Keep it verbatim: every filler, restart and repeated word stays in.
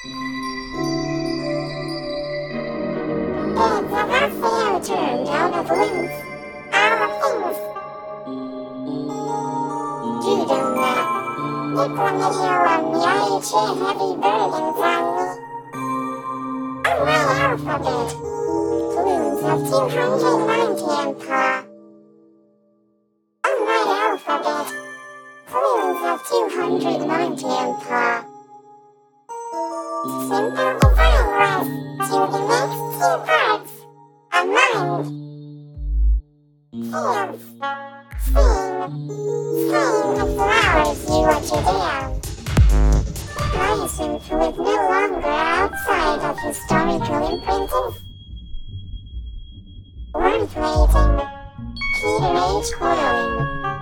Things that are fair turned out of loose are things 주정아 니꺼내려와 미아이치의 heavy burdens on me. On my alphabet, balloons of two hundred ninety empire. On my alphabet, balloons of two hundred ninety empire. Simple divine rice to the next two parts of mind. Feels, sing, sing the flowers you are today. Hyacinth was no longer outside of historical imprinting. Worth waiting. Peter H. Quarterling.